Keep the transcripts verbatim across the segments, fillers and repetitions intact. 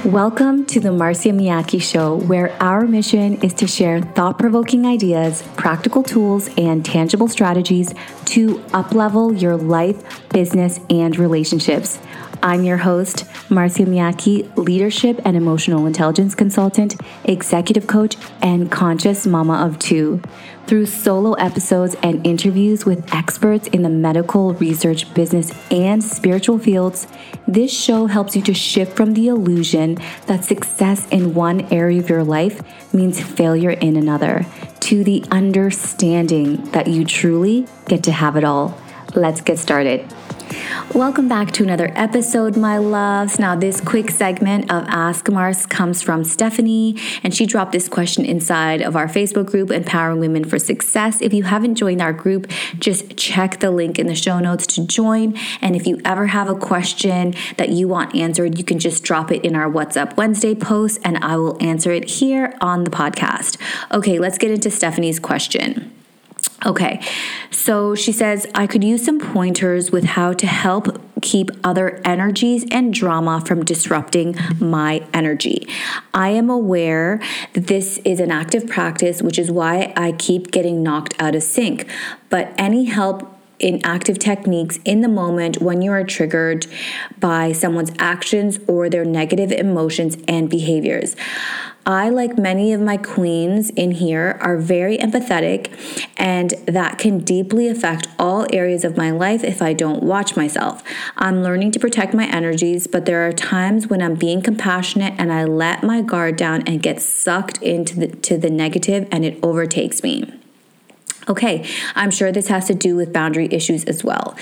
Welcome to the Marcia Miyake Show, where our mission is to share thought-provoking ideas, practical tools, and tangible strategies to uplevel your life, business, and relationships. I'm your host, Marcia Miyake, leadership and emotional intelligence consultant, executive coach, and conscious mama of two. Through solo episodes and interviews with experts in the medical, research, business, and spiritual fields, this show helps you to shift from the illusion that success in one area of your life means failure in another, to the understanding that you truly get to have it all. Let's get started. Welcome back to another episode, my loves. Now, this quick segment of Ask Mars comes from Stephanie, and she dropped this question inside of our Facebook group, Empowering Women for Success. If you haven't joined our group, just check the link in the show notes to join. And if you ever have a question that you want answered, you can just drop it in our What's Up Wednesday post, and I will answer it here on the podcast. Okay, let's get into Stephanie's question. Okay, so she says, I could use some pointers with how to help keep other energies and drama from disrupting my energy. I am aware that this is an active practice, which is why I keep getting knocked out of sync. But any help in active techniques in the moment when you are triggered by someone's actions or their negative emotions and behaviors. I, like many of my queens in here, are very empathetic, and that can deeply affect all areas of my life if I don't watch myself. I'm learning to protect my energies, but there are times when I'm being compassionate and I let my guard down and get sucked into the, to the negative, and it overtakes me. Okay, I'm sure this has to do with boundary issues as well.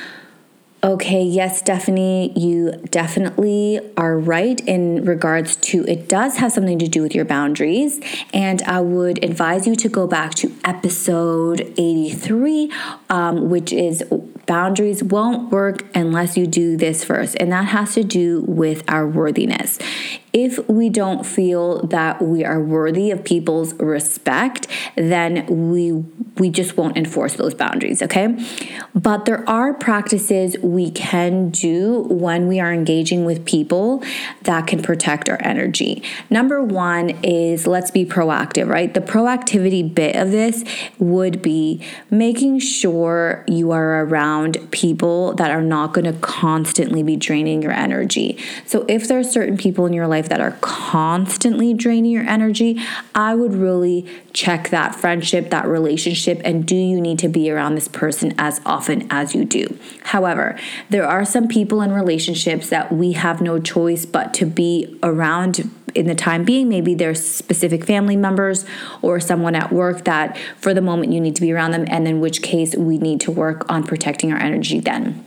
Okay, yes, Stephanie, you definitely are right in regards to it does have something to do with your boundaries. And I would advise you to go back to episode eighty-three, um, which is boundaries won't work unless you do this first. And that has to do with our worthiness. If we don't feel that we are worthy of people's respect, then we we just won't enforce those boundaries, okay? But there are practices we can do when we are engaging with people that can protect our energy. Number one is let's be proactive, right? The proactivity bit of this would be making sure you are around people that are not going to constantly be draining your energy. So if there are certain people in your life that are constantly draining your energy, I would really check that friendship, that relationship, and do you need to be around this person as often as you do? However, there are some people in relationships that we have no choice but to be around in the time being. Maybe they're specific family members or someone at work that for the moment you need to be around them, and in which case we need to work on protecting our energy then.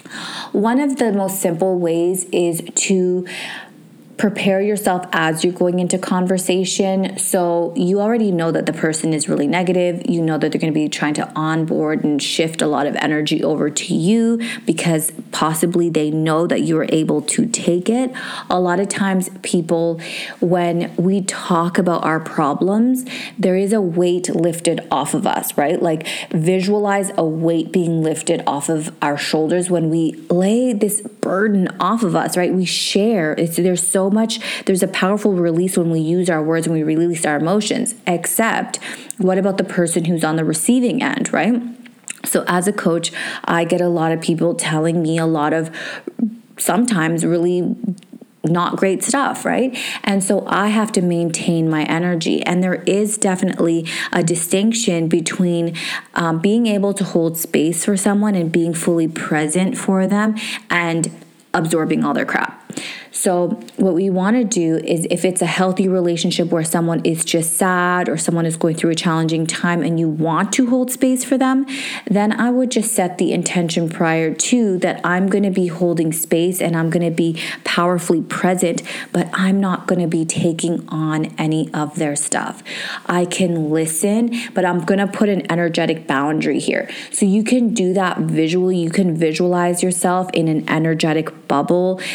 One of the most simple ways is to prepare yourself as you're going into conversation. So you already know that the person is really negative. You know that they're going to be trying to onboard and shift a lot of energy over to you because possibly they know that you're able to take it. A lot of times people, when we talk about our problems, there is a weight lifted off of us, right? Like visualize a weight being lifted off of our shoulders when we lay this burden off of us, right? We share. It's, there's so much, there's a powerful release when we use our words, when we release our emotions, except what about the person who's on the receiving end, right? So as a coach, I get a lot of people telling me a lot of sometimes really not great stuff, right? And so I have to maintain my energy. And there is definitely a distinction between um, being able to hold space for someone and being fully present for them and absorbing all their crap. So what we want to do is if it's a healthy relationship where someone is just sad or someone is going through a challenging time and you want to hold space for them, then I would just set the intention prior to that I'm going to be holding space and I'm going to be powerfully present, but I'm not going to be taking on any of their stuff. I can listen, but I'm going to put an energetic boundary here. So you can do that visually. You can visualize yourself in an energetic bubble, this bubble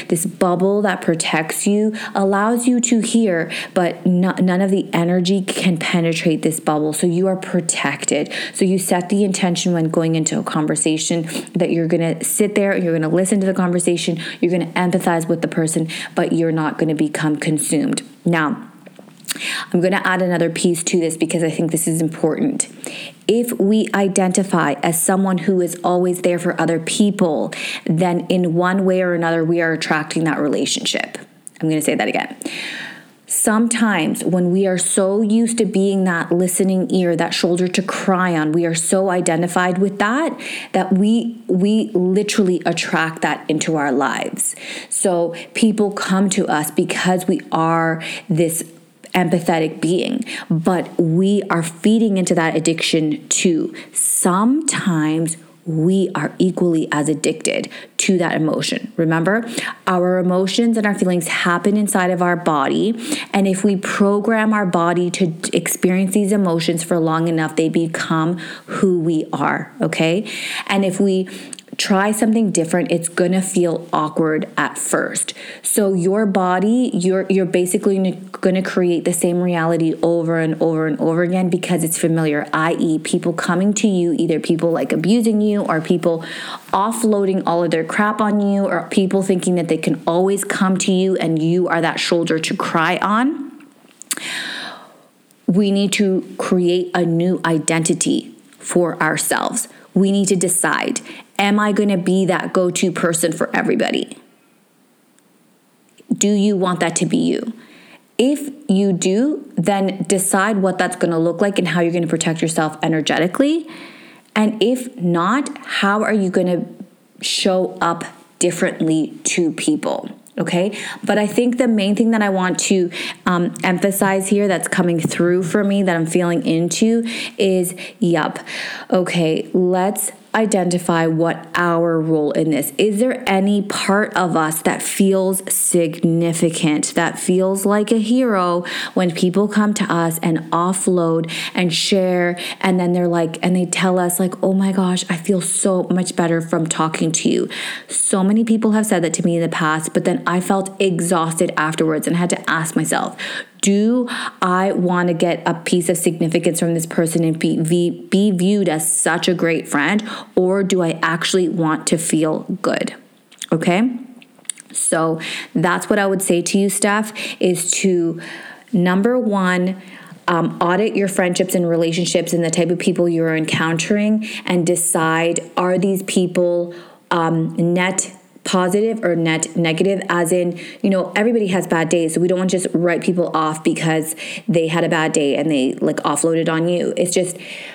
bubble that protects you allows you to hear, but no, none of the energy can penetrate this bubble. So you are protected. So you set the intention when going into a conversation that you're going to sit there, you're going to listen to the conversation, you're going to empathize with the person, but you're not going to become consumed. Now, I'm going to add another piece to this because I think this is important. If we identify as someone who is always there for other people, then in one way or another, we are attracting that relationship. I'm going to say that again. Sometimes when we are so used to being that listening ear, that shoulder to cry on, we are so identified with that, that we we literally attract that into our lives. So people come to us because we are this empathetic being, but we are feeding into that addiction too. Sometimes we are equally as addicted to that emotion. Remember, our emotions and our feelings happen inside of our body, and if we program our body to experience these emotions for long enough, they become who we are, okay? And if we try something different, it's gonna feel awkward at first. So your body, you're you're basically gonna create the same reality over and over and over again because it's familiar, that is people coming to you, either people like abusing you or people offloading all of their crap on you or people thinking that they can always come to you and you are that shoulder to cry on. We need to create a new identity for ourselves. We need to decide, am I going to be that go-to person for everybody? Do you want that to be you? If you do, then decide what that's going to look like and how you're going to protect yourself energetically. And if not, how are you going to show up differently to people? Okay, but I think the main thing that I want to um, emphasize here that's coming through for me that I'm feeling into is, yup, okay, let's identify what our role in this. Is there any part of us that feels significant, that feels like a hero when people come to us and offload and share, and then they're like, and they tell us like, oh my gosh, I feel so much better from talking to you. So many people have said that to me in the past, but then I felt exhausted afterwards and had to ask myself, do I want to get a piece of significance from this person and be, be, be viewed as such a great friend, or do I actually want to feel good? Okay? So that's what I would say to you, Steph, is to, number one, um, audit your friendships and relationships and the type of people you're encountering and decide, are these people um, net positive or net negative, as in, you know, everybody has bad days. So we don't want to just write people off because they had a bad day and they like offloaded on you. It's just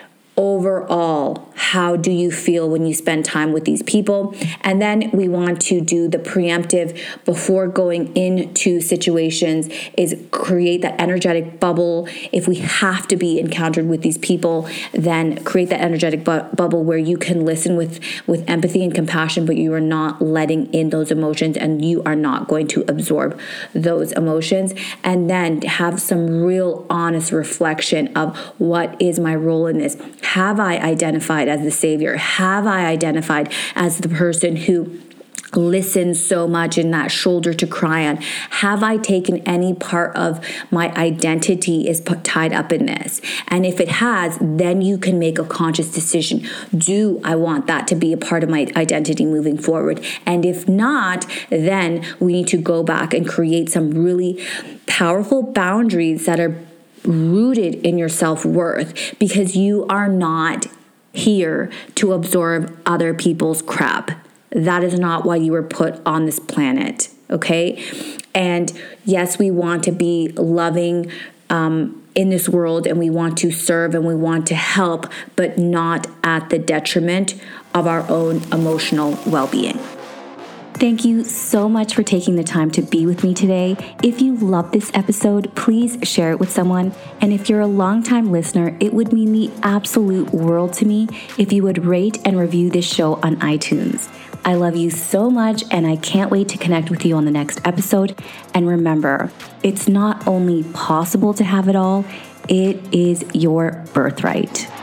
overall, how do you feel when you spend time with these people? And then we want to do the preemptive before going into situations is create that energetic bubble. If we have to be encountered with these people, then create that energetic bu- bubble where you can listen with, with empathy and compassion, but you are not letting in those emotions and you are not going to absorb those emotions. And then have some real honest reflection of, what is my role in this? Have I identified as the savior? Have I identified as the person who listens so much in that shoulder to cry on? Have I taken any part of my identity is put, tied up in this? And if it has, then you can make a conscious decision. Do I want that to be a part of my identity moving forward? And if not, then we need to go back and create some really powerful boundaries that are rooted in your self-worth, because you are not here to absorb other people's crap. That is not why you were put on this planet, okay? And yes, we want to be loving um, in this world, and we want to serve and we want to help, but not at the detriment of our own emotional well-being. Thank you so much for taking the time to be with me today. If you love this episode, please share it with someone. And if you're a longtime listener, it would mean the absolute world to me if you would rate and review this show on iTunes. I love you so much, and I can't wait to connect with you on the next episode. And remember, it's not only possible to have it all, it is your birthright.